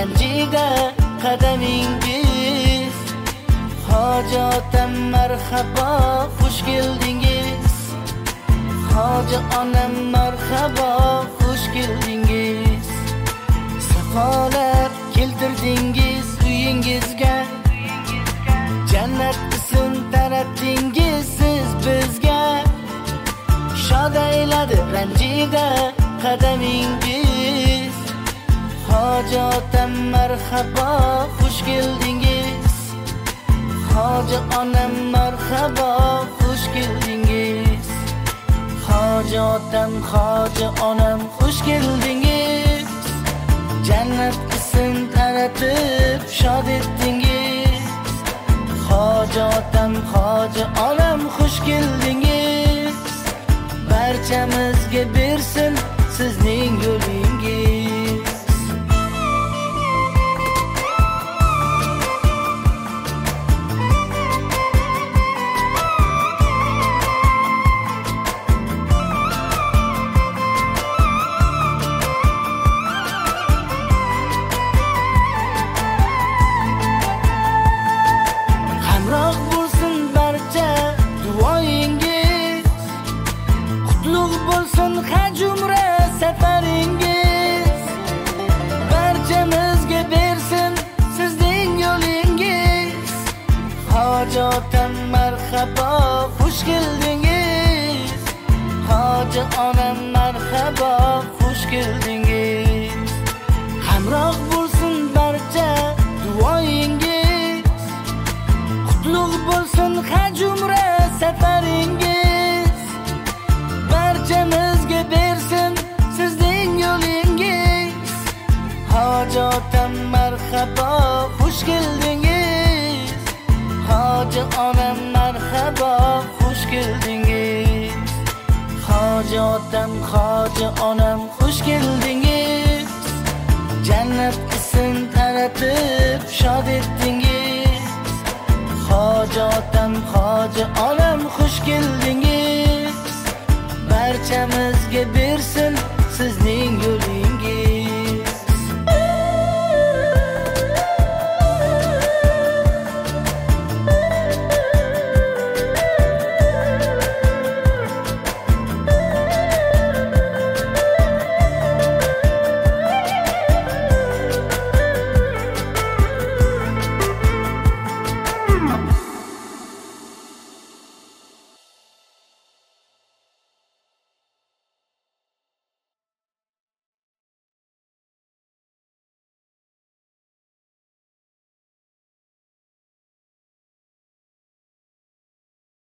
ranjida qadamingiz. Hojotam marhaba, xush keldingiz. Hoji onam marhaba, xush keldingiz. Safolar keltirdingiz uyingizga, jannat ism taratdingiz siz bizga. Shod ayladi ranjida qadamingiz. Hojotam marhaba, xush keldingiz. Hoji onam marhaba, xush keldingiz. Hojotam, hoji onam xush keldingiz. Jannat ism taratib shod etdingiz. Hojotam, hoji onam xush keldingiz. Barchamizga bersin sizning yo'lingiz. Hamroh bo'lsin barcha duoyingiz, qutlug' bo'lsin haj umra safaringiz. Barchamizga bersin sizning yo'lingiz. Hojotam marhaba, xush keldingiz. Hoji onam marhaba, xush keldingiz. Hamroh bo'lsin barcha duoyingiz, qutlug' bo'lsin haj umra safaringiz. Barchamizga bersin sizning yo'lingiz. Hojotam marhaba, xush keldingiz. Hoji onam marhaba, xush keldingiz. Hojotam, hoji onam xush keldingiz. Jannat ism taratib shod etdingiz. Hojotam, hoji onam xush keldingiz. Barchamizga bersin